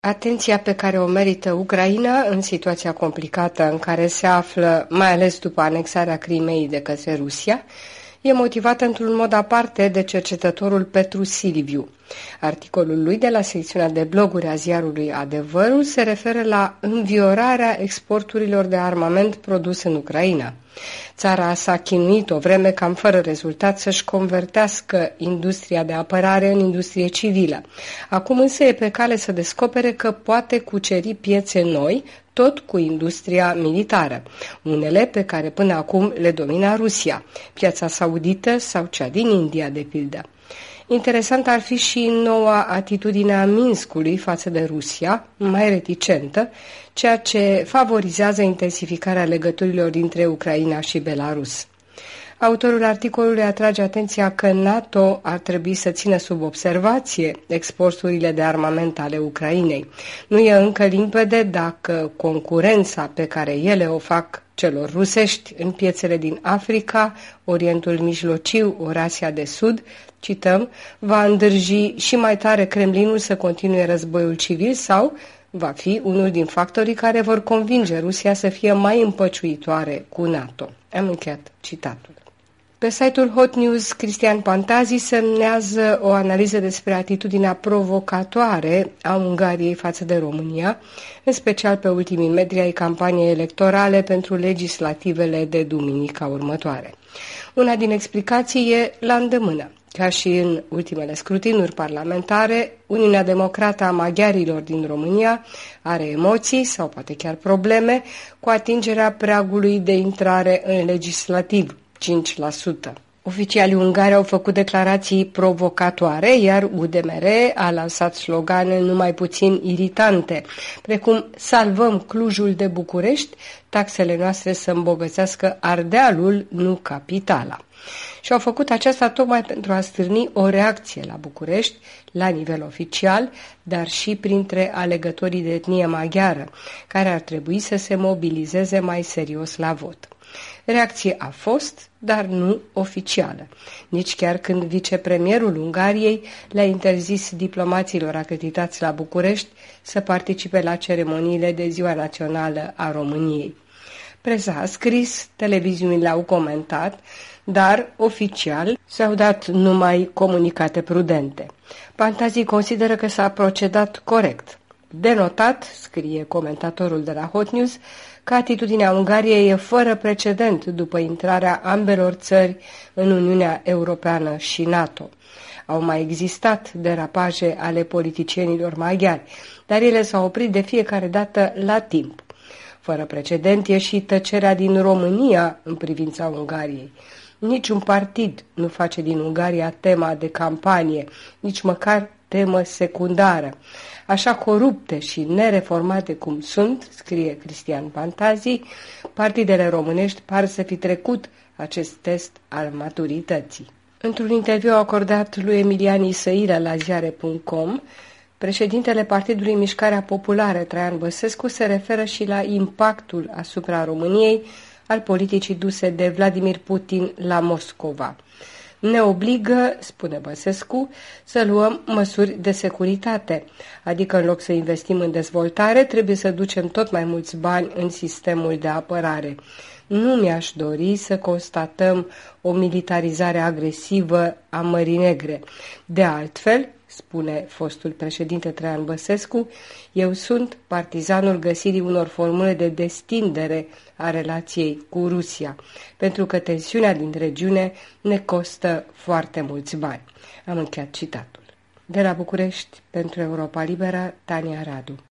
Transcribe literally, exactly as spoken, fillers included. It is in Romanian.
Atenția pe care o merită Ucraina în situația complicată în care se află, mai ales după anexarea Crimeei de către Rusia, e motivată într-un mod aparte de cercetătorul Petru Silviu. Articolul lui de la secțiunea de bloguri a ziarului Adevărul se referă la înviorarea exporturilor de armament produs în Ucraina. Țara s-a chinuit o vreme cam fără rezultat să-și convertească industria de apărare în industrie civilă. Acum însă e pe cale să descopere că poate cuceri piețe noi, tot cu industria militară, unele pe care până acum le domina Rusia, piața saudită sau cea din India, de pildă. Interesant ar fi și noua atitudine a Minskului față de Rusia, mai reticentă, ceea ce favorizează intensificarea legăturilor dintre Ucraina și Belarus. Autorul articolului atrage atenția că NATO ar trebui să țină sub observație exporturile de armament ale Ucrainei. Nu e încă limpede dacă concurența pe care ele o fac celor rusești în piețele din Africa, Orientul Mijlociu, ori Asia de Sud, cităm, va îndârji și mai tare Kremlinul să continue războiul civil sau va fi unul din factorii care vor convinge Rusia să fie mai împăciuitoare cu NATO. Am încheiat citatul. Pe site-ul Hot News, Cristian Pantazi semnează o analiză despre atitudinea provocatoare a Ungariei față de România, în special pe ultimii metri ai campaniei electorale pentru legislativele de duminica următoare. Una din explicații e la îndemână. Ca și în ultimele scrutinuri parlamentare, Uniunea Democrată a Maghiarilor din România are emoții sau poate chiar probleme cu atingerea pragului de intrare în legislativ, cinci la sută. Oficialii ungari au făcut declarații provocatoare, iar U D M R a lansat slogane numai puțin iritante, precum salvăm Clujul de București, taxele noastre să îmbogățească Ardealul, nu capitala. Și au făcut aceasta tocmai pentru a stârni o reacție la București, la nivel oficial, dar și printre alegătorii de etnie maghiară, care ar trebui să se mobilizeze mai serios la vot. Reacție a fost, dar nu oficială, nici chiar când vicepremierul Ungariei le-a interzis diplomaților acreditați la București să participe la ceremoniile de Ziua Națională a României. Presa a scris, televiziunile au comentat, dar, oficial, s-au dat numai comunicate prudente. Pantazi consideră că s-a procedat corect. Denotat, scrie comentatorul de la Hot News, că atitudinea Ungariei e fără precedent după intrarea ambelor țări în Uniunea Europeană și NATO. Au mai existat derapaje ale politicienilor maghiari, dar ele s-au oprit de fiecare dată la timp. Fără precedent e și tăcerea din România în privința Ungariei. Niciun partid nu face din Ungaria tema de campanie, nici măcar temă secundară. Așa corupte și nereformate cum sunt, scrie Cristian Pantazi, partidele românești par să fi trecut acest test al maturității. Într-un interviu acordat lui Emilian Isăilă la ziare punct com, președintele Partidului Mișcarea Populară, Traian Băsescu, se referă și la impactul asupra României al politicii duse de Vladimir Putin la Moscova. Ne obligă, spune Băsescu, să luăm măsuri de securitate, adică în loc să investim în dezvoltare, trebuie să ducem tot mai mulți bani în sistemul de apărare. Nu mi-aș dori să constatăm o militarizare agresivă a Mării Negre. De altfel, spune fostul președinte Traian Băsescu, eu sunt partizanul găsirii unor formule de destindere a relației cu Rusia, pentru că tensiunea din regiune ne costă foarte mulți bani. Am încheiat citatul. De la București, pentru Europa Liberă, Tania Radu.